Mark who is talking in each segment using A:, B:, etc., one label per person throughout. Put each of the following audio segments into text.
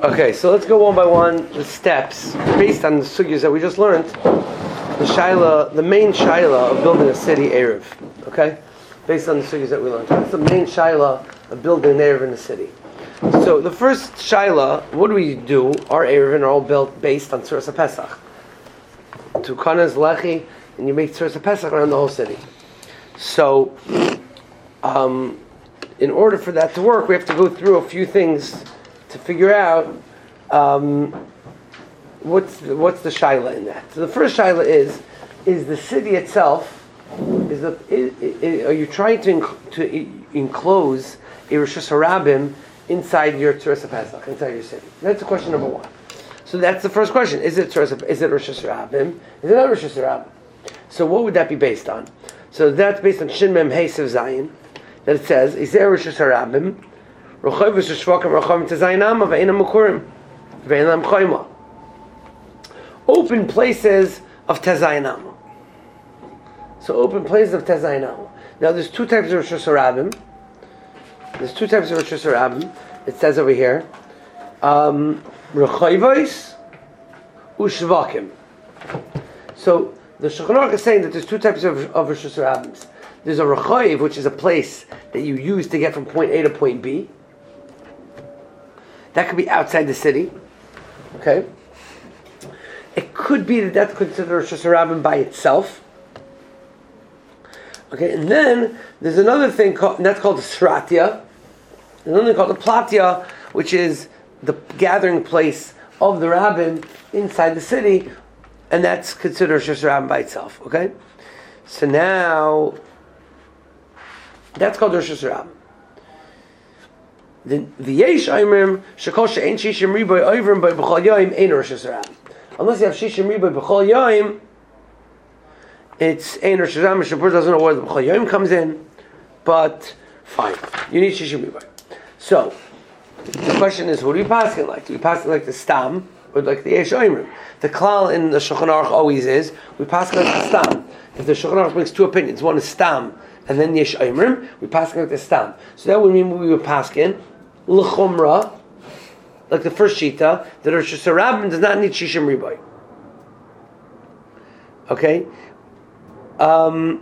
A: Okay, so let's go one by one, the steps, based on the sugyas that we just learned. The main shaila of building a city, Erev. Okay? Based on the sugyas that we learned. That's the main shaila of building an Erev in a city. So the first shaila, what do we do? Our Erev are all built based on Tzuras HaPesach. Tukanas, Lechi, and you make Tzuras HaPesach around the whole city. So, in order for that to work, we have to go through a few things to figure out what's the shaila in that. So the first shaila is the city itself, are you trying to enclose a Rosh Hashanah inside your Tzuras HaPesach, inside your city? That's question number one. So that's the first question. Is it Rosh Hashanah? Is it not Rosh Hashanah? So what would that be based on? So that's based on Shin Mem Hey Sev Zayin, that it says, is there Rosh Hashanah? Open places of Tezayinam. So open places of Tezayinam. Now there's two types of Rosh Hashanah. It says over here, Rechayvos u'shvakim. So the Shulchan Aruch is saying that there's two types of Rosh Hashanah. There's a Rechayv, which is a place that you use to get from point A to point B. That could be outside the city. Okay? It could be that that's considered Rosh Hashanah by itself. Okay, and then there's another thing and that's called the Sratya. There's another thing called the Platya, which is the gathering place of the rabbin inside the city, and that's considered Rosh Hashanah by itself. Okay? So now that's called Rosh Hashanah. The Yesh Oimrim Shekol She'ein Shishim Riboy Oivrim By B'chol Yoyim Ein Rosh Hashanah. Unless you have Shishim Riboy B'chol Yoyim, it's Ein Rosh Hashanah. Shapur doesn't know where the B'chol Yoyim comes in, but fine, you need Shishim Riboy. So the question is, who do we pass it like? Do we pass it like the Stam or like the Yesh Oimrim? The klal in the Shulchan Aruch always is we pass it like the Stam. If the Shulchan Aruch brings two opinions, one is Stam and then Yesh Oimrim, we pass it like the Stam. So that would mean we would pass in L'chumra, like the first shita, that Rosh Hashanah does not need Shishim Riboy. Okay? So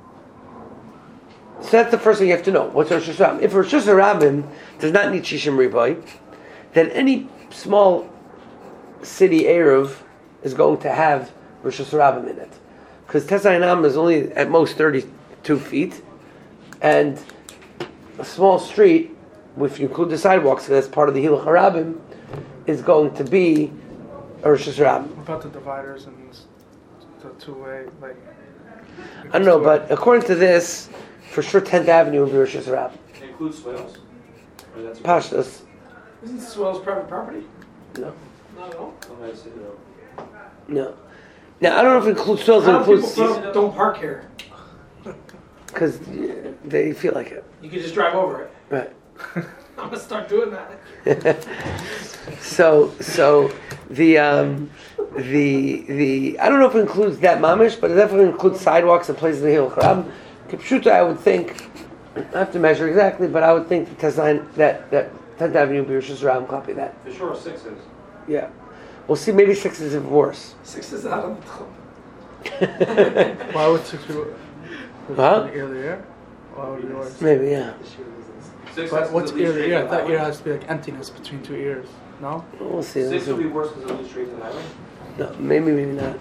A: that's the first thing you have to know. What's Rosh Hashanah? If Rosh Hashanah does not need Shishim Riboy, then any small city Erev is going to have Rosh Hashanah in it. Because Tezayinam is only at most 32 feet, and a small street, if you include the sidewalks, that's part of the Hilach HaRabim, is going to be a Rosh Hashanah.
B: What about the dividers and the two-way, like...
A: I don't know, but according to this, for sure 10th Avenue will be Rosh Hashanah.
C: It includes swales?
A: Pashtas.
B: Isn't swales private property?
A: No.
B: Not at all?
A: No. Now, I don't know if it includes swales or includes...
B: People don't park here.
A: Because they feel like it.
B: You can just drive over it.
A: Right.
B: I'm gonna start doing that.
A: So the I don't know if it includes that mamish, but it definitely includes sidewalks and places in the Hilach HaRabim. Kipshuta, I would think, I have to measure exactly, but I would think that 10th Avenue would be Rosh Hashanah, copy that.
C: For sure, 6 is.
A: Yeah. We'll see, maybe 6 is even worse.
B: 6 is out of the club. Why would 6 be worse?
A: Huh?
B: Ear the air? Why would it be worse?
A: Maybe, yeah.
B: But what's ear the ear? That ear has to be like emptiness between two ears. No?
A: We'll see.
C: 6 would be worse because of the streets and highway?
A: No, maybe not.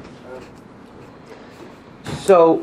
A: So,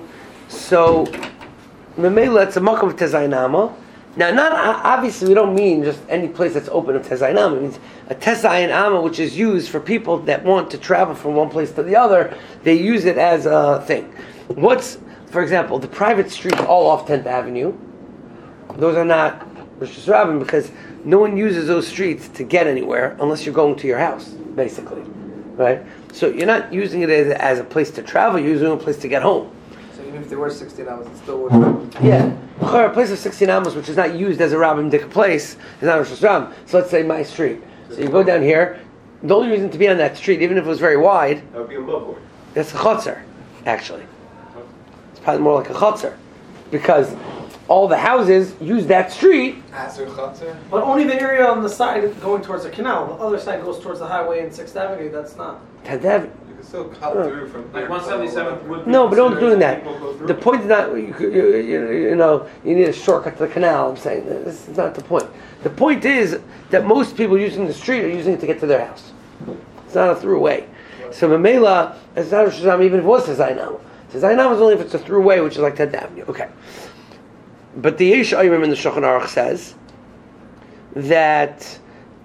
A: Memela, it's a makom of Tezayinama. Now, not obviously, we don't mean just any place that's open of Tezayinama. It means a Tezayinama, which is used for people that want to travel from one place to the other. They use it as a thing. For example, the private streets all off 10th Avenue. Those are not Rosh Hashanah because no one uses those streets to get anywhere unless you're going to your house, basically, right? So you're not using it as a place to travel. You're using it as a place to get home.
D: So even if there were 16 hours, it still would.
A: Yeah, a place of 16 amos, which is not used as a Rabbim Dika place, is not Rosh Hashanah. So let's say my street. So you go down here. The only reason to be on that street, even if it was very wide,
C: That would be a billboard.
A: that's a chotzer, actually. It's probably more like a chotzer, because all the houses use that street.
B: But only the area on the side going towards the canal. The other side goes towards the highway and 6th Avenue. That's not.
A: Tenth
E: You can still cut through from
C: Like 177th would be.
A: No, but don't
C: considered
A: do that.
C: people go through.
A: The point is not you know you need a shortcut to the canal. I'm saying this is not the point. The point is that most people using the street are using it to get to their house. It's not a throughway. So Mamela, it's not a Shazam even if it was a Zainam. So Zainam is only if it's a throughway, which is like 10th Avenue. Okay. But the Yesh Ayrim in the Shulchan Aruch says that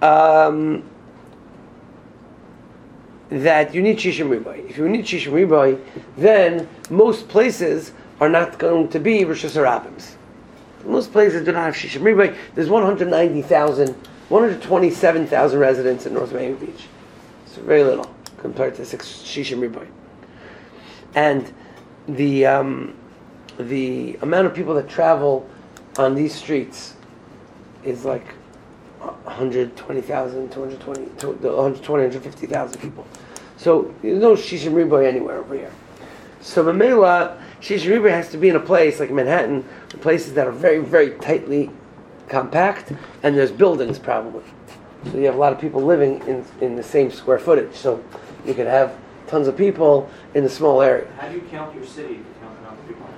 A: that you need Shishim Riboy. If you need Shishim Riboy, then most places are not going to be Rosh Hashanahs. Most places do not have Shishim Riboy. There's 127,000 residents in North Miami Beach. It's very little compared to 6 Shishim Riboy. And the amount of people that travel on these streets is like 120,000, 150,000 people. So there's no Shishim Riboy anywhere over here. So Mamela, Shishim Riboy has to be in a place like Manhattan, places that are very, very tightly compact, and there's buildings probably. So you have a lot of people living in the same square footage. So you could have tons of people in a small area.
C: How do you count your city if you count the amount of people?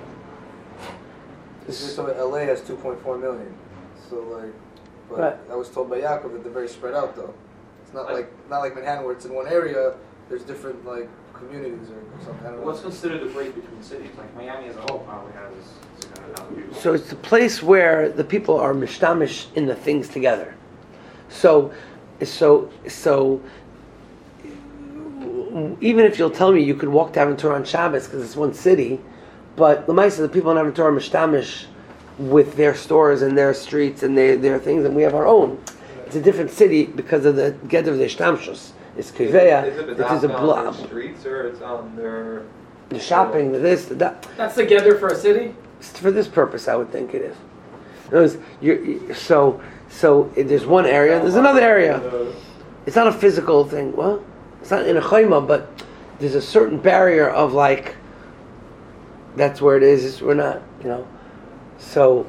D: So LA has 2.4 million. So like, but
A: Right.
D: I was told by Yaakov that they're very spread out though. It's not like Manhattan where it's in one area. There's different like communities or something. I don't know.
C: What's considered the break between cities? Like Miami as a whole probably has 600,000 people.
A: So it's a place where the people are mishtamish in the things together. So even if you'll tell me you could walk to Aventura on Shabbos because it's one city, but Lamaisa, the people in Aventura are mishtamish with their stores and their streets and their things, and we have our own. It's a different city because of the get of the shtamshus. It's Kiveya. It is a blob.
E: Streets or it's on their
A: The shopping, the this, the that.
B: That's together for a city?
A: For this purpose, I would think it is. In other words, so there's one area, there's another area. It's not a physical thing. Well, it's not in a chayma, but there's a certain barrier of like, that's where it is. We're not, you know. So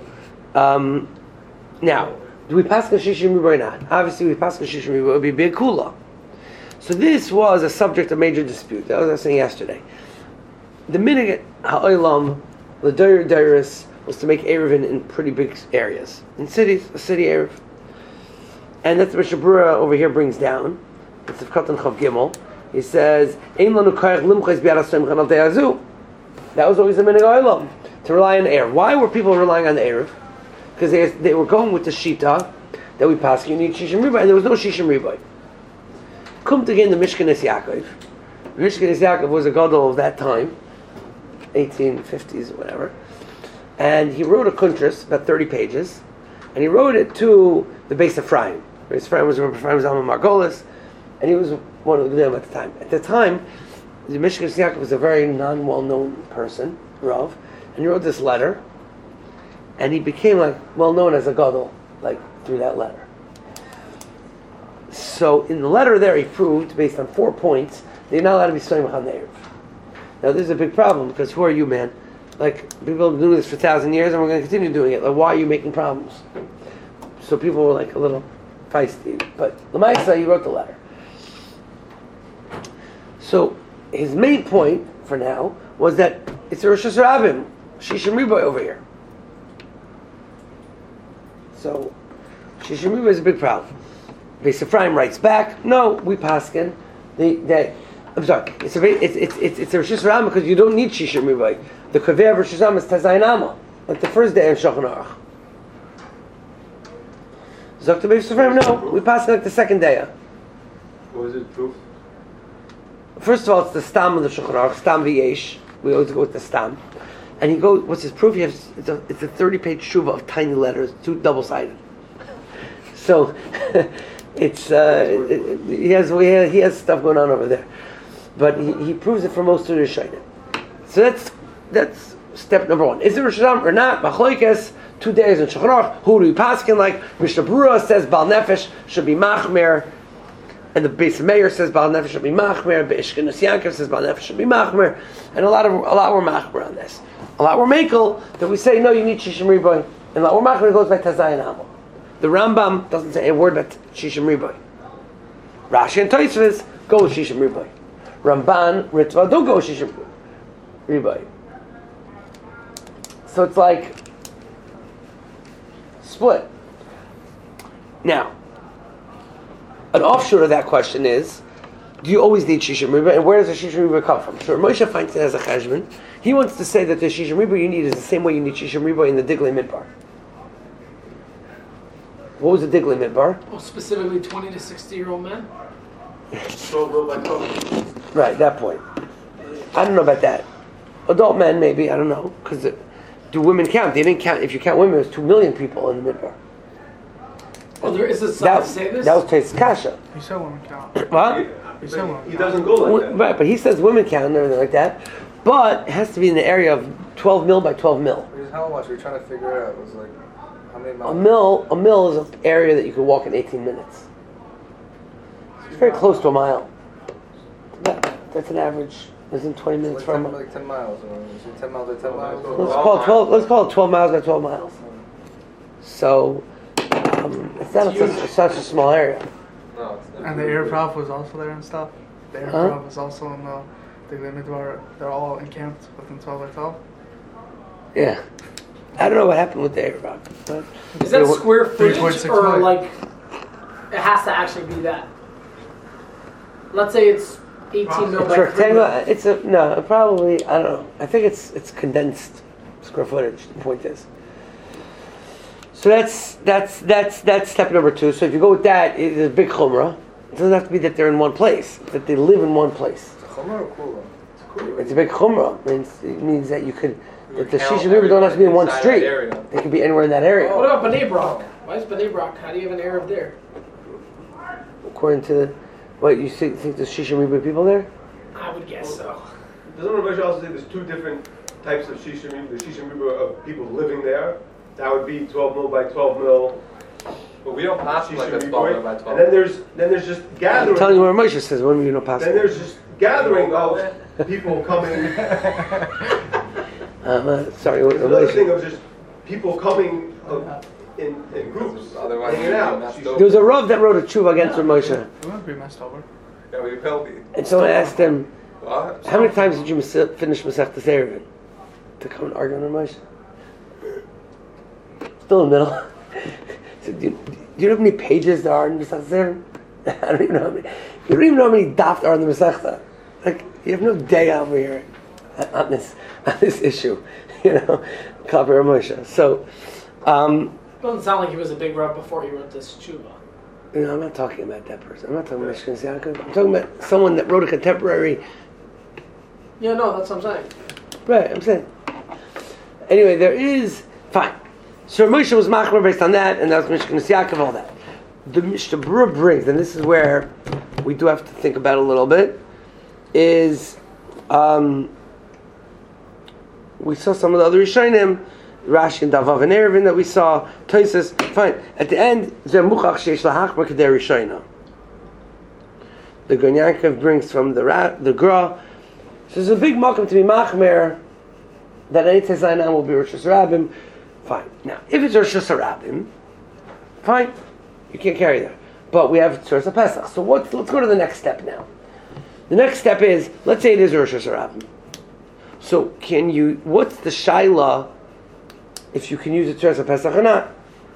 A: now, do we pass Shishim Riboy or not? Obviously, we pass Shishim Riboy. It would be big kula. So this was a subject of major dispute. That was what I was saying yesterday. The minhag ha'olam, the Doyer Deiris, was to make Erevin in pretty big areas. In cities, a city Erev. And that's what Shabura over here brings down. It's the Katan Chav Gimel. He says, Ein lanu koyach limchos bi'ad Hashem chanal te'azu. That was always the minhag ha'olam, to rely on the Erev. Why were people relying on the Erev? Because they were going with the Shita that we pass, you need Shishim Riboy, and there was no Shishim Riboy. Come to again the Mishkanis Yaakov. Mishkanis Yaakov was a gadol of that time, 1850s or whatever, and he wrote a kuntras, about 30 pages, and he wrote it to the Beis Ephraim. Beis Ephraim was Alma Margolis, and he was one of the Gedolim at the time. At the time, the Mishkanis Yaakov was a very non-well-known person, Rav, and he wrote this letter, and he became like well-known as a gadol, like through that letter. So in the letter there, he proved, based on 4 points, that you're not allowed to be Soymach on the Erev. Now this is a big problem, because who are you, man? Like, people have been doing this for 1,000 years, and we're going to continue doing it. Like, why are you making problems? So people were like a little feisty. But Lamaisa, he wrote the letter. So his main point, for now, was that it's a Rosh Hashanah, Shishim Riboy over here. So, Shishim Riboy is a big problem. Beis Ephraim writes back, no, we paskin. I'm sorry, it's a Rosh Hashanah because you don't need Shishim Riboy. The Kaveh of Rosh Hashanah is Tazayinama, like the first day of Shulchan Aruch. Zok to Beis Ephraim, no, we paskin like the second day.
E: What was it proof?
A: First of all, it's the stam of the Shulchan Aruch, stam v'yesh. We always go with the stam. And he goes, what's his proof? It's a 30-page shuva of tiny letters, two double-sided. So, it's he has stuff going on over there, but he proves it for most of the Rishonim. So that's step number one. Is it Rosh Hashanah or not? Machlokes, 2 days in Shulchan Aruch. Who do we paskin like? Mishnah Berurah says Bal Nefesh should be machmer And the Beis Meir says Baal Nefesh should be machmer. Be'ishkenas Yankov says Baal Nefesh should be machmer. And a lot were machmer on this. A lot were makel that we say no, you need shishim riboy. And a lot were machmer goes by Tazayin Amo. The Rambam doesn't say a word about shishim riboy. Rashi and Tosfos go with shishim riboy. Ramban, Ritva don't go with shishim riboy. So it's like split. Now, an offshoot of that question is, do you always need Shishim Riba, and where does the Shishim Riba come from? So Moshe finds it as a cheshbon. He wants to say that the Shishim Riba you need is the same way you need Shishim Riba in the Diglei Midbar. What was the Diglei Midbar?
B: Well, specifically 20 to 60-year-old men.
E: 12 by 12.
A: Right, that point. I don't know about that. Adult men, maybe, I don't know. Because do women count? They didn't count. If you count women, there's 2 million people in the Midbar.
B: Oh, there is a sign to say this?
A: That was Tais Kasha.
F: You said women count.
A: What?
F: You said women
E: He
F: count.
E: doesn't go like that.
A: Right, but he says women count and everything like that. But it has to be in the area of 12 mil by 12 mil.
D: How much? We're trying to figure it out. It was like, how many miles?
A: A mil is an area that you can walk in 18 minutes. It's very close to a mile. That's an average. Isn't 20 minutes for a mile?
D: Like 10 miles. Or 10 miles or 10 miles.
A: Let's call it 12 miles by 12 miles. So it's not such a small area.
E: No, it's not.
F: And the Erev Rav was also there and stuff. The Erev Rav was also in the Midbar. They're all encamped within 12 by 12.
A: Yeah. I don't know what happened with the Arab.
B: Is that square footage
F: 3.6
B: or
F: million.
B: like it has to actually be that? Let's say it's 18 mil by 3
A: rectangular.
B: mil.
A: Probably, I don't know. I think it's condensed square footage. The point is. So that's step number 2. So if you go with that, it's a big chumrah. It doesn't have to be that they're in one place, that they live in one place.
D: It's a chumrah or kula?
A: It's a big chumrah. It means that you could. That the
E: count
A: Shisha River don't have to be in one
E: inside
A: street.
E: that area.
A: They could be anywhere in that area.
B: What about Bnei Brak? Why is Bnei Brak? How do you have an Arab there?
A: According to what you think there's Shisha River people there?
B: I would guess so.
E: Doesn't Rav Moshe also say there's 2 different types of Shishim? The Shishim of people living there. That would be 12 mil by 12 mil.
C: But we don't pass them like
E: Shishim
C: that's 12
E: Riboy.
C: by 12.
E: And then there's just
A: I'm
E: gathering.
A: telling you where Moshe says, when you know possible.
E: Then there's just gathering of people coming.
A: Sorry, what
E: There's another thing
A: Moshe.
E: of just people coming in groups,
C: Otherwise,
E: hanging
C: we'd be
E: out.
C: messed
E: Shishim-
C: over.
A: There was a Rav that wrote a tshuva against Rav Moshe.
F: We wouldn't be messed over.
C: Yeah, we will be.
A: And someone asked him,
C: What?
A: how many times did you finish Masechtas Eruvin to come and argue on Rav Moshe? Still in the middle. So do you know how many pages there are in Masechtas Eruvin? I don't even know how many. You don't even know how many daf are in the Masechta. Like, you have no day over here on this issue, you know, copy Rav Moshe. So,
B: Doesn't sound like he was a big rub before he wrote this tshuva.
A: you know, I'm not talking about that person. I'm not talking about Shkins Yaakov. I'm talking about someone that wrote a contemporary.
B: Yeah, no, that's what I'm saying.
A: Right, I'm saying. Anyway, there is fine. So Moshe was machmer based on that, and that was Mishkan Yaakov, all that. The Mishnah Berurah brings, and this is where we do have to think about a little bit, is we saw some of the other Rishonim, Rashi and Davav and Eruvin that we saw, Tosfos, fine. At the end, Zemuchach sheish lahachmer kedei Rishonim. The Gon Yaakov brings from the Gra. So there's a big makom to be machmer that any Tezayin will be Rosh Hashanah. Fine. Now, if it's Rosh Hashanah, fine. You can't carry that. But we have Tzuras Pesach. So let's go to the next step now. The next step is, let's say it is Rosh Hashanah. So what's the shaila if you can use a Tzuras Pesach or not?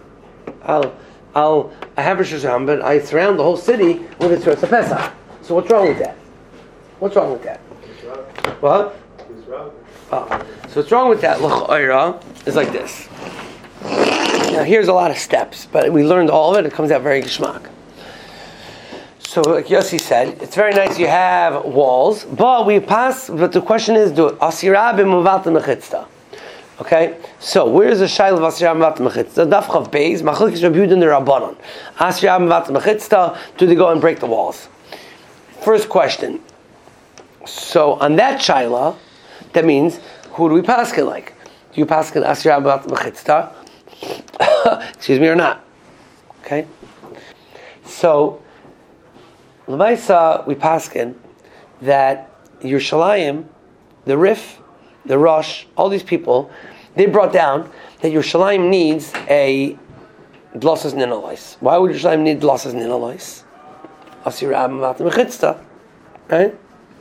A: I have Rosh Hashanah, but I surround the whole city with a Tzuras Pesach. So what's wrong with that? What's wrong with that? What? So what's wrong with that, l'cha'ira, is like this. Now here's a lot of steps, but we learned all of it. It comes out very geschmack. So like Yossi said, it's very nice you have walls, but the question is, do asira b'muvat mechitzta. Okay? So where's the shaila of asira b'muvat mechitzta? Daf chav beis, machlokes Rabbi Yehuda and the Rabbanon. Asira b'muvat mechitzta, do they go and break the walls? First question. So on that shaila, that means, who do we paskin like? Do you paskin asira b'muvat mechitzta? Excuse me, or not? Okay? So, L'maisa, we paskin that Yerushalayim, the Rif, the Rosh, all these people, they brought down that Yerushalayim needs a Dlosas Ninalais. Why would Yerushalayim need Dlosas Ninalais? Asirab Mat Mechitzta. Right?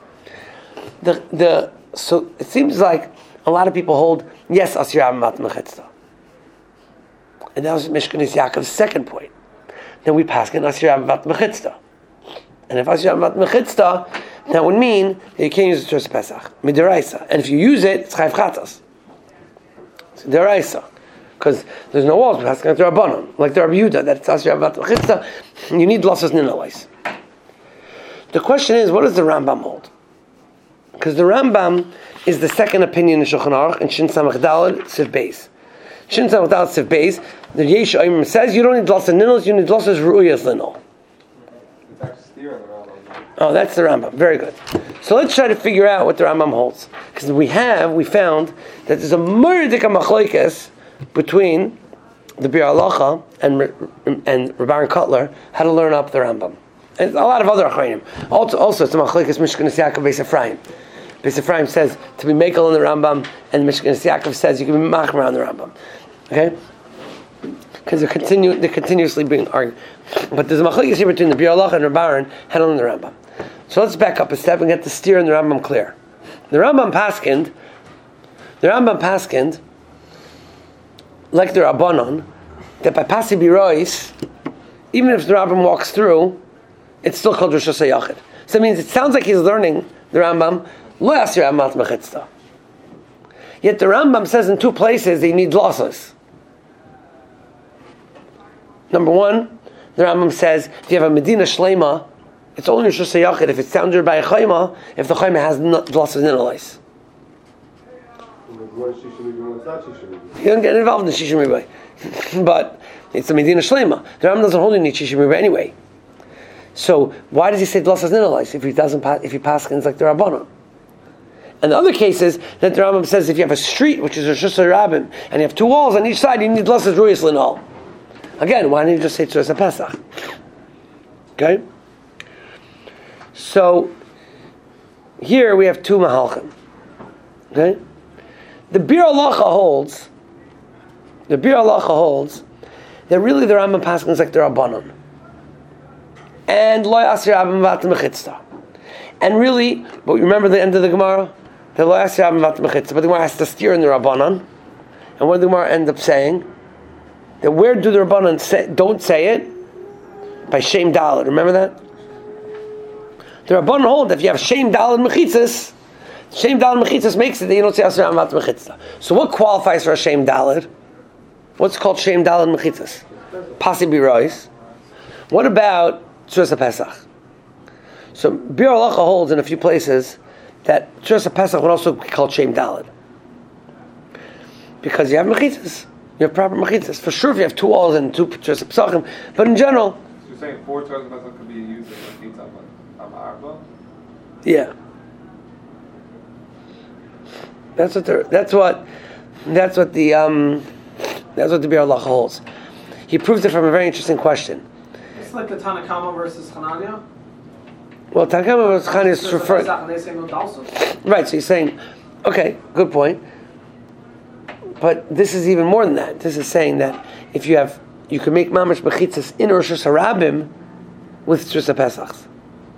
A: So it seems like a lot of people hold, yes, Asirab Mat Mechitzta. And that was Mishkanis Yaakov's second point. Then we pass in Asirab Mat Mechitzta. And if Asirab Mat Mechitzta, that would mean that you can't use it towards Pesach. Midiraisa. And if you use it, it's Chayv Chatas. It's Midiraisa. Because there's no walls, but it's Rabbanon. Like the Rabbi Yehuda, that it's Asirab Mat Mechitzta, you need Losas Ninalais. The question is, what does the Rambam hold? Because the Rambam is the second opinion in Shulchan Aruch in Shin Samach Daled Siv Beis. Shin Samach Daled Siv Beis, the Yesh Oimim says you don't need Losas Ninals, you need Losas Ru'uyas Linol. Oh, that's the Rambam. Very good. So let's try to figure out what the Rambam holds. Because we found that there's a murdika machlokes between the Bir Halacha and Rabban Kotler how to learn up the Rambam. And a lot of other achronim. Also, it's a machlokes Mishkanis Yaakov Beis Ephraim. Beis Ephraim says to be mekel in the Rambam, and Mishkanis Yaakov says you can be machmer on the Rambam. Okay? Because they're continuously being argued. But there's a machlokes here between the Bir Halacha and Rabban how to learn the Rambam. So let's back up a step and get the steer in the Rambam clear. The Rambam paskind, like the Rabbanon, that by Pasi Birois, even if the Rambam walks through, it's still called Rosh Hashanah. So it means it sounds like he's learning the Rambam, Lo Yasir Amat Mechitzta. Yet the Rambam says in two places that you need losses. Number one, the Rambam says if you have a Medina Shlema, it's only Rosh Hashanah if it's sounded by a Chayma, if the Chayma has losses in Ninalais. You don't get involved in Shishim Ribai. But it's a Medina Shlema. The Rambam doesn't hold you need Shishim Ribai anyway. So why does he say losses in Ninalais if he paskins like the Rabbanon? And the other cases that the Rambam says if you have a street which is Rosh Hashanah and you have two walls on each side, you need losses Ruyas Linol. Again, why didn't you just say Tzurus HaPesach? Okay? So, here we have two Mahalchim. Okay? The Bir Halacha holds that really the Rambam paskins like the Rabbanon. And Lo Yasir Abim Vat Mechitzta. And really, but remember the end of the Gemara? The Lo Yasir Abim Vat Mechitzta. But the Gemara has to steer in the Rabbanon. And what did the Gemara end up saying? That where do the Rabbanon don't say it? By Shem Daled. Remember that? The Rabbanon hold that if you have Shem Daled Mechitzas, Shem Daled Mechitzas makes it that you don't say Asher Amat Mechitzah. So what qualifies for a Shem Daled? What's called Shem Daled Mechitzas? Pasi Birois. What about Tzurus HaPesach? So Bir Halacha holds in a few places that Tzurus HaPesach would also be called Shem Daled. Because you have Mechitzas. You have proper Mechitzas. For sure if you have two walls and two Tzurus HaPesachim. But in general...
G: So you're saying 4 Tzurus HaPesach could be used as Mechitzah?
A: Yeah, that's what the Bir Halacha holds. He proves it from a very interesting question.
B: It's like the Tanakama versus Hanania.
A: Well, Tanakama versus Hanania is referring. Right. So he's saying, okay, good point. But this is even more than that. This is saying that if you can make mamash mechitzas in Rosh Hashanah with Tzurus HaPesach.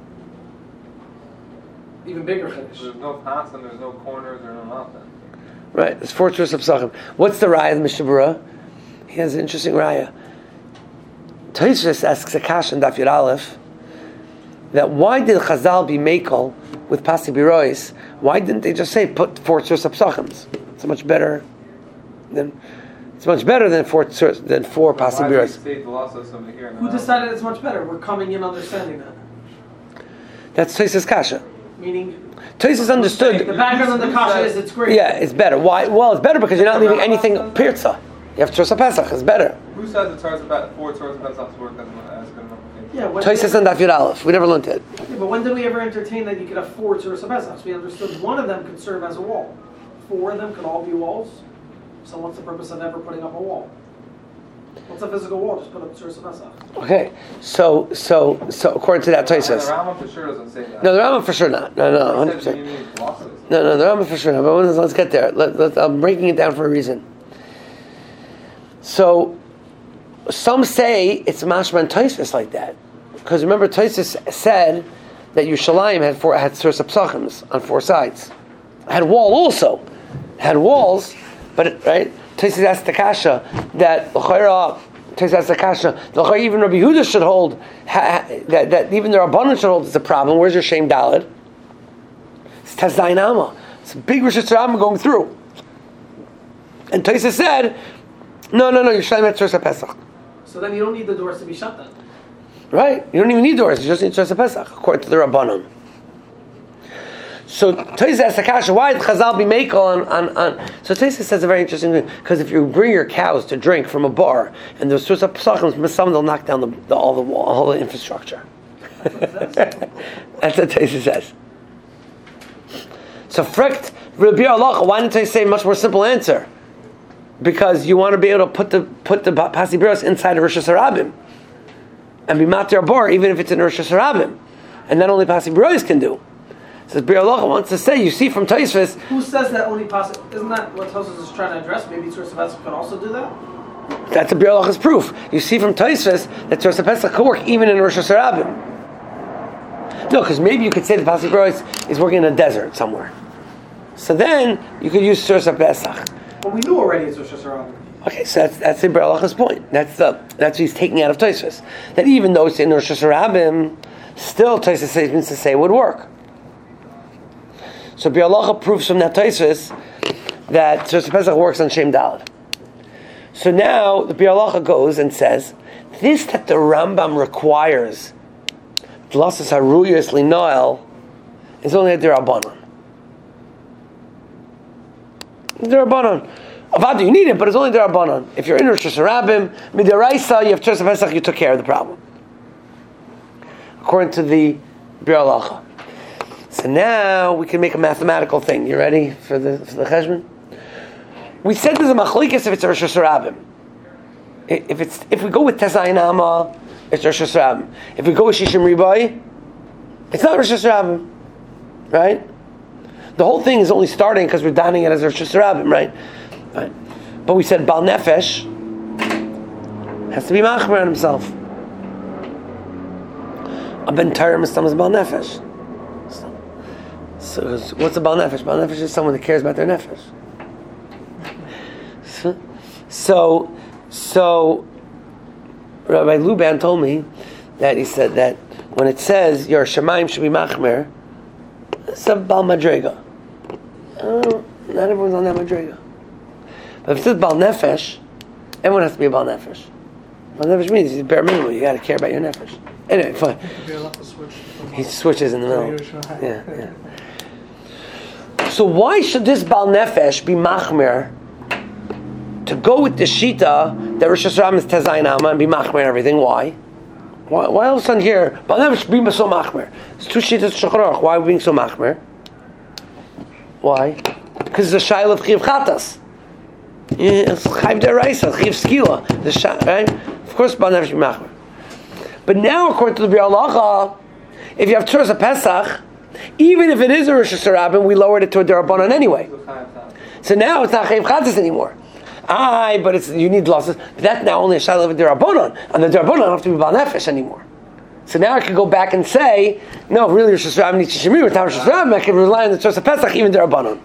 B: Even bigger Chiddush.
G: There's no pass and there's no corners or no nothing.
A: Right, there's 4 Tzurus HaPesachim. What's the raya of the Mishnah Berurah? He has an interesting raya. Tosfos asks a kasha in Daf Yud Aleph that why did Chazal be mekel with Pasi Birois? Why didn't they just say put 4 Tzurus HaPesachim? It's much better than 4 Pasi Birois.
B: Who decided it's much better? We're coming in understanding that.
A: That's Tosfos kasha.
B: Meaning,
A: Tosfos understood.
B: The background of the kasha is it's great.
A: Yeah, it's better. Why? Well, it's better because you're not leaving anything pirza. You have Tzurus HaPesach. It's better.
G: Who says the 4 Tzurus HaPesach work as good enough?
B: Yeah.
A: Tosfos and Daf Yud Aleph. We never learned it.
B: Yeah, but when did we ever entertain that you could have 4 Tzurus HaPesach? We understood one of them could serve as a wall. 4 of them could all be walls. So what's the purpose of ever putting up a wall? What's a physical wall? Just put up Tzuras Pesach.
A: Okay, so according to that
G: The
A: Tosfos.
G: Rambam for sure doesn't say that.
A: No, the Rambam for sure not. No,
G: He
A: 100%.
G: said you need losses.
A: No, the Rambam for sure not. But let's get there. I'm breaking it down for a reason. So, some say it's mashma and Tosfos like that, because remember Tosfos said that Yerushalayim had Tzuras Pesachim on 4 sides, had wall also, had walls, but right. Tosfos asked the kasha that Tosfos asked the kasha that even Rabbi Yehuda should hold that even the Rabbanan should hold it's a problem. Where's your Shem Daled? It's Tazayin Amma. It's a big Rosh Hashanah going through. And Tosfos said, no, Yerushalayim had Tzuras Pesach.
B: So then you don't need the doors to be shut then.
A: Right? You don't even need doors. You just need Tzuras Pesach, according to the Rabbanon. So Tosfos asks the kasha, why did Chazal be makel on? So Tosfos says a very interesting thing, because if you bring your cows to drink from a bar and there's Tzuras Pesachim, someone will knock down all the infrastructure. That's what Tosfos says. So Frekt Rabbi Allah, why didn't I say a much more simple answer? Because you want to be able to put the Pasi Biros inside of Rosh Hashanah and be matir bar even if it's in Rosh Hashanah, and that only Pasi Biros can do. So Rabbi Allah wants to say, you see from Tosfos.
B: Who says that only possible? Isn't that what Tosfos is trying to address? Maybe Tzuras Pesach could also do that.
A: That's Rabbi Allah's proof. You see from Tosfos that Tzuras Pesach could work even in Rosh Hashanah. No, because maybe you could say the Pasi Biros is working in a desert somewhere. So then you could use Tzuras Pesach.
B: But we knew already it's Rosh Hashanah.
A: Okay, so that's Rabbi Allah's point. That's what he's taking out of Tosfos. That even though it's in Rosh Hashanah, still Tosfos seems to say it would work. So Rabbi Allah proves from that Tosfos that Tzuras Pesach works on Shem Daled. So now the Rabbi Allah goes and says, this that the Rambam requires, L'asas haruyos linoel, is only a derabanan. Derabanan. Avada, you need it, but it's only derabanan. If you're in Rosh Hashanah, midiraisa, you have Tzuras Pesach, you took care of the problem. According to the Rabbi Allah. So now we can make a mathematical thing. You ready for the cheshbon? We said there's a machlokes if it's Rosh Hashanah. If we go with Tazayin Amma, it's Rosh Hashanah. If we go with Shishim Ribai, it's not Rosh Hashanah, right? The whole thing is only starting because we're donning it as Rosh Hashanah, right? But we said Bal Nefesh has to be machmer on himself. A ben Torah mistam is Bal Nefesh. So what's a Bal Nefesh? Bal Nefesh is someone that cares about their nefesh. So Rabbi Luban told me that he said that when it says your Shemaim should be machmer, it's a Bal Madrega. Not everyone's on that Madrega. But if it says Bal Nefesh, everyone has to be a Bal Nefesh. Bal Nefesh means he's bare minimum. You got to care about your nefesh. Anyway, fine. He switches in the middle. Yeah. So why should this Bal Nefesh be machmer to go with the shita that Rosh Hashanah is Tazayin Amma and be machmer and everything? Why all of a sudden here Bal Nefesh be so machmer? It's 2 shitas Shulchan. Why are we being so machmer? Why? Because it's a shayla of chiv chatas. It's chayv deraisa, chiv skila. Right? Of course, Bal Nefesh be machmer. But now, according to the Biur Halacha, if you have Tzuras Pesach, even if it is a Rosh Hashanah, we lowered it to a derabanan anyway. So now it's not chayv chatas anymore. But you need losses. But that's now only a shayla of a derabanan, and the derabanan don't have to be Bal Nefesh anymore. So now I can go back and say, no, really Rosh Hashanah needs Shishim Ribai. Rosh Hashanah, I can rely on the Tzuras Pesach, even derabanan.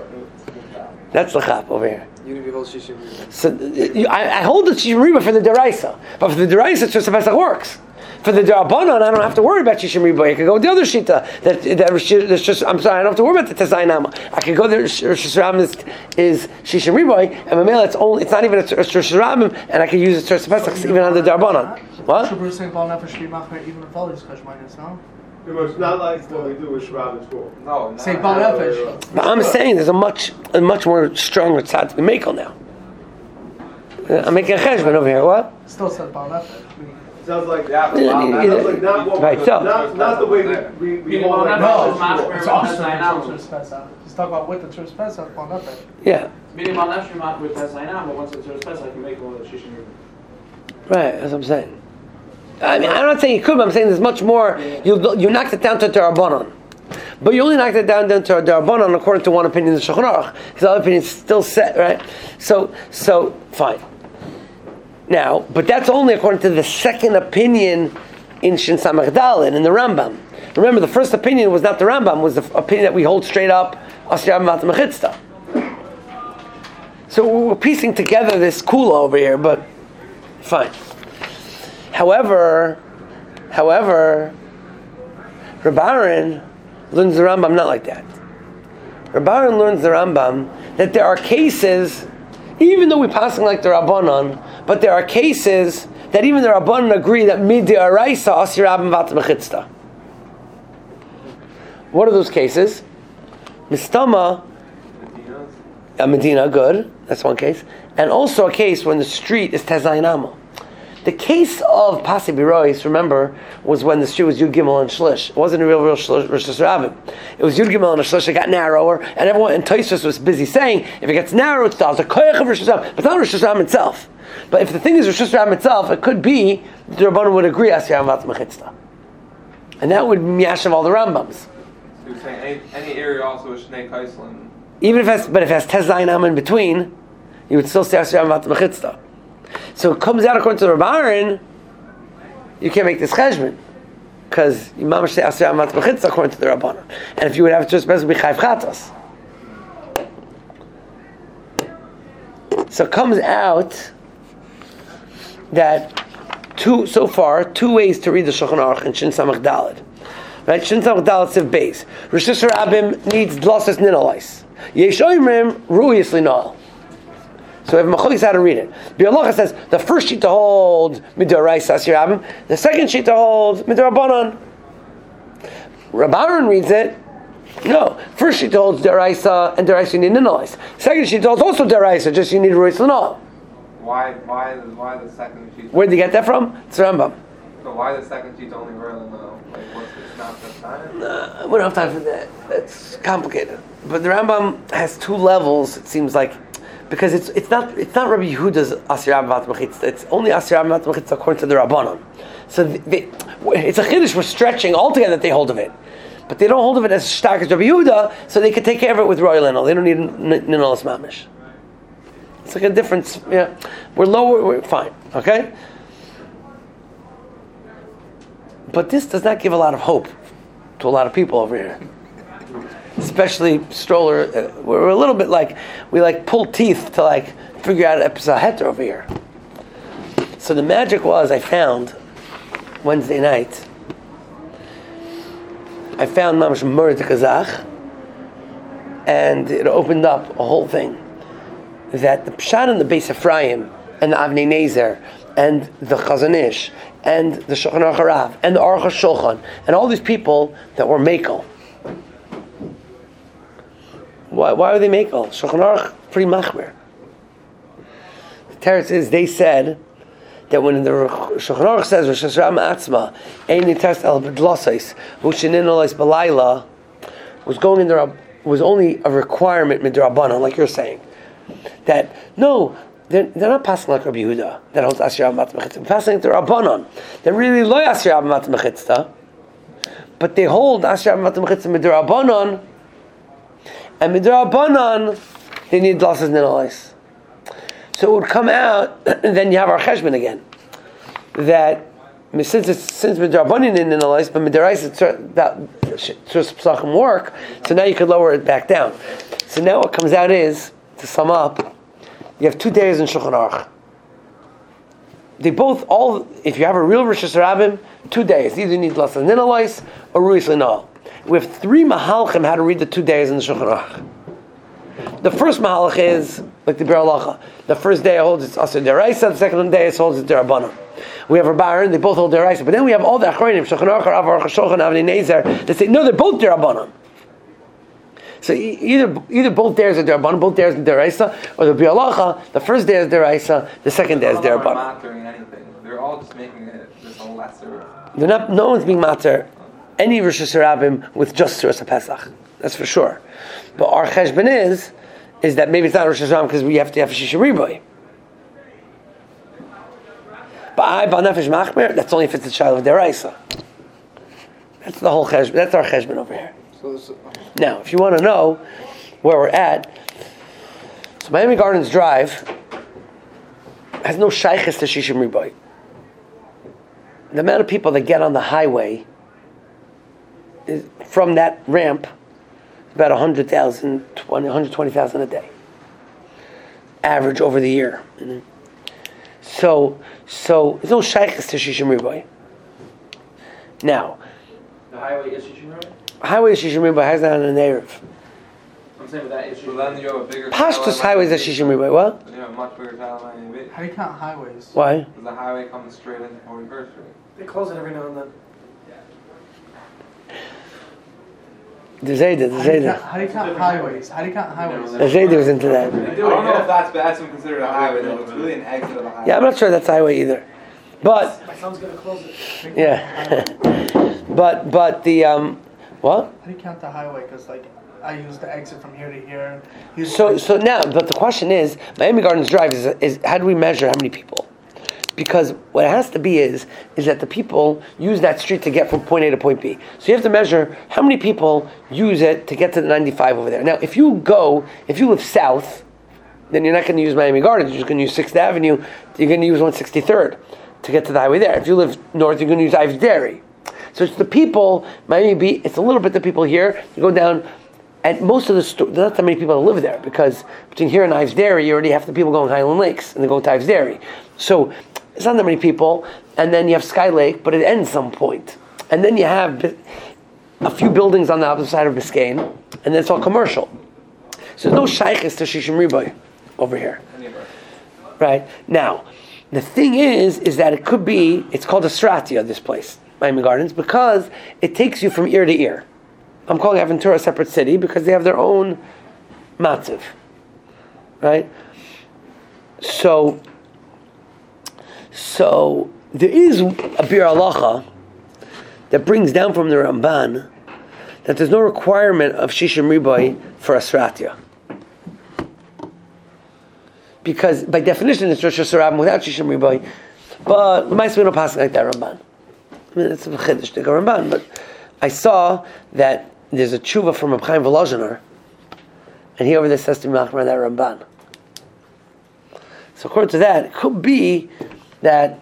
A: That's the chap over here.
D: Unity holds Shishim Ribai.
A: So I hold the Shishim Ribai for the deraisa, but for the deraisa, Tzuras Pesach works. For the derabanan, I don't have to worry about Shishim Ribai. I can go with the other shita. That's just. I'm sorry, I don't have to worry about the Tazayin Amma. I can go there. Rosh Hashanah is Shishim Ribai, and Mamela it's not even a Rosh Hashanah, and I can use the Tzuras Pesach even on the derabanan. What?
F: Shabbat saying Bal Nefesh should be machmer even if all these cheshbonis, no?
E: It's not like what we do with Shabbat and school.
C: No,
F: Say Bal Nefesh.
A: But I'm saying there's a much more stronger tzad to be makel now. I'm making a cheshbon over here. What?
F: Still said Bal Nefesh.
E: Sounds like
A: Yeah,
E: sounds like not what
A: right, so.
E: not the way we hold like
F: No,
E: that.
F: it's also Tzuras Pesach. He's talking about with the Tzuras Pesach, Bal Nefesh.
A: Yeah.
C: Meaning Bal Nefesh with Tazayin Amma, but once it's Tzuras Pesach, you make all the Shishim Ribai.
A: Right, that's what I'm saying. I mean, I'm not saying you could, but I'm saying there's much more. You knocked it down to Darabanan. But you only knocked it down to Darabanan according to one opinion of the Shulchan Aruch. Because the other opinion is still set, right? So fine. Now, but that's only according to the second opinion in Shin Samach Daled, in the Rambam. Remember, the first opinion was not the Rambam, was the opinion that we hold straight up, Asir Rabim Vatam Mechitzta. So we're piecing together this kula over here, but fine. However, Reb Aaron learns the Rambam not like that. Reb Aaron learns the Rambam that there are cases, even though we passing like the Rabbanon, but there are cases that even the Rabbanon agree that mid'araisa asir Rabim Vatam Mechitzta. What are those cases? Mistama, Medina, good. That's one case. And also a case when the street is Tezainamo. The case of Pasi Birois, remember, was when the street was Yud Gimel and Shlish. It wasn't a real Shlish Rabim. It was Yud Gimel and Shlish. It got narrower, and everyone in Tosfos was busy saying, if it gets narrow, it's the Koyach of Rosh Hashanah. But it's not Rosh Hashanah itself. But if the thing is Rosh Hashanah itself, it could be the Rabbanon would agree Asiyam Vatam Mechitzta, and that would miyashav all the Rambams.
G: So you're saying any area also is Shnei Kaislan.
A: Even if it has Tez Zayin Am in between, you would still say Asiyam Vatam Mechitzta. So it comes out according to the Reb Aaron, you can't make this cheshbon because you mamash say Asiyam Vatam Mechitzta according to the Rabbanon. And if you would have it just basically be Chayv Chatas. So it comes out that two ways to read the Shulchan Aruch in Shin Samach Daled. Right? Shin Samach Daled Siv Beis. Rosh Hashanah needs Dlasas Ninolais. Yesh Oimrim Ru'yis Linol. So we have Machlokes how to read it. Bialacha says the first sheet to hold Mid'araisa Asir Rabim, the second sheet to hold Mid'Rabbanan. Reb Aaron reads it. No, first sheet to hold Deraisa and Deraisa you need Ninolais. Second sheet to hold also Deraisa, just you need Ru'yis Linol.
G: Why the second sheet?
A: Where did you get that from? It's Rambam.
G: So why the second sheet only really low? Like what's it's not the time?
A: We don't have time for that. That's complicated. But the Rambam has two levels. It seems like because it's not Rabbi Yehuda's Asir Rabim Vatam Mechitzta. It's only Asir Rabim Vatam Mechitzta according to the Rabbanon. So it's a chiddush. We're stretching altogether that they hold of it, but they don't hold of it as stark as Rabbi Yehuda, so they can take care of it with royal linol. They don't need ninolas mamish. It's like a difference. Yeah, we're lower. We're fine. Okay. But this does not give a lot of hope to a lot of people over here. Especially stroller. We're a little bit like, we like pull teeth to like figure out Epsa Heter over here. So the magic was, I found Wednesday night, I found Mamash Murid Kazakh, and it opened up a whole thing. That the Pshat and the Beis Ephraim, and the Avnei Nezer, and the Chazon Ish, and the Shulchan Aruch Harav, and the Aruch HaShulchan, and all these people that were Mekel. Why are they Mekel? Shulchan Aruch pretty machmer. The teretz is they said that when the Shulchan Aruch says Rosh Hashanah Atzma Ein Nitast El B'Dlasais V'Shinin Olais B'Layla was going in there was only a requirement midrabanan, like you're saying. That no, they're not passing like Rabbi Yehuda that holds Asir Rabim Vatam Mechitzta. They're passing to Rabbanon. They're really lo Asir Rabim Vatam Mechitzta, but they hold Asir Rabim Vatam Mechitzta midrabanan, and midrabanan they need Dlasas Ninolais. So it would come out, and then you have our cheshbon again. That since midrabanan in Ninolais, but midaraisa that psachim work, so now you could lower it back down. So now what comes out is, to sum up, you have 2 days in Shulchan Aruch. They both, if you have a real Rosh Hashanah, 2 days. Either you need Dlasas Ninolais or Ru'yis Linol. We have 3 mahalchim how to read the 2 days in the Shulchan Aruch. The first mahalach is, like the Bir Halacha, the first day it holds it's Asur Deraisa, the second day it holds it's Derabanan. We have Reb Aaron, they both hold Deraisa. But then we have all the Achronim, Shulchan Aruch, Aruch HaShulchan, Avnei Nezer, they say, no, they're both Derabanan. So either both days are Derabanan, both days are Deraisa, or the Bir Halacha, the first day is Deraisa, the second day is Derabanan.
G: They're not doing anything. They're all just making it just a lesser.
A: They're not. No one's being matter any Rosh Hashanah with just Suras HaPesach. That's for sure. But our cheshbon is that maybe it's not Rosh Hashanah because we have to have Shisha Riboy. Ba'ai bal nefesh machmer, that's only if it's a child of deraisa. That's the whole cheshbon. That's our cheshbon over here. Now, if you want to know where we're at, so Miami Gardens Drive has no shaykhis to Shishim Riboy. The amount of people that get on the highway is, from that ramp, about 100,000, 120,000 a day. Average over the year. So there's no shaykhis to Shishim Riboy. Now,
C: The highway is Shishim Riboy?
A: highway is Shishim Riboy, has that on an Erev.
C: I'm saying with that is
G: So then you have a bigger.
A: Pashtus highways at Shishim Riboy, what?
G: Then you have a much bigger town than you
F: How do you count highways?
A: Why?
G: Because the highway comes straight into 41st Street.
B: They close it every now and then.
A: The Zayda.
F: How do you count highways? How do you count highways?
A: The Zayda was into that.
G: I don't know if that's even considered a highway though. It's really an exit of the highway.
A: Yeah, I'm not sure that's highway either. But,
B: My son's gonna close it.
A: yeah. but the, what?
F: How do you count the highway? Because like I use the exit from here to here.
A: So now, but the question is, Miami Gardens Drive is how do we measure how many people? Because what it has to be is that the people use that street to get from point A to point B. So you have to measure how many people use it to get to the 95 over there. Now, if you live south, then you're not going to use Miami Gardens. You're just going to use 6th Avenue. You're going to use 163rd to get to the highway there. If you live north, you're going to use Ives Dairy. So it's the people, Miami Beach, it's a little bit the people here. You go down, and most of the there's not that many people that live there, because between here and Ives Dairy, you already have the people going Highland Lakes, and they go to Ives Dairy. So it's not that many people, and then you have Sky Lake, but it ends some point. And then you have a few buildings on the opposite side of Biscayne, and then it's all commercial. So there's no shaykhis to Shishim Riboy over here. Right? Now, the thing is that it could be, it's called a stratia, this place, Miami Gardens, because it takes you from ear to ear. I'm calling Aventura a separate city because they have their own matziv. Right? So there is a bir halacha that brings down from the Ramban that there's no requirement of Shishim Riboy for a stratia. Because by definition it's Rosh Hashanah without Shishim Riboy, but we might not pass like that Ramban. I mean, it's a chiddush to Ramban, but I saw that there's a tshuva from Reb Chaim Volozhiner, and he over there says to me, that Ramban. So according to that, it could be that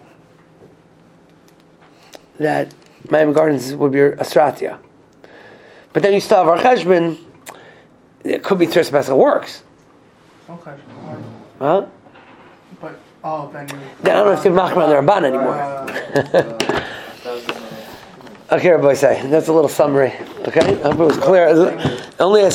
A: Miami Gardens would be a stratia. But then you still have our cheshbon, it could be Tzeres Pesach works.
F: Okay.
A: Huh?
F: But then you.
A: I don't know if they're machmer on the Ramban anymore. Okay, Rabbi say that's a little summary. Okay, I hope it was clear. Only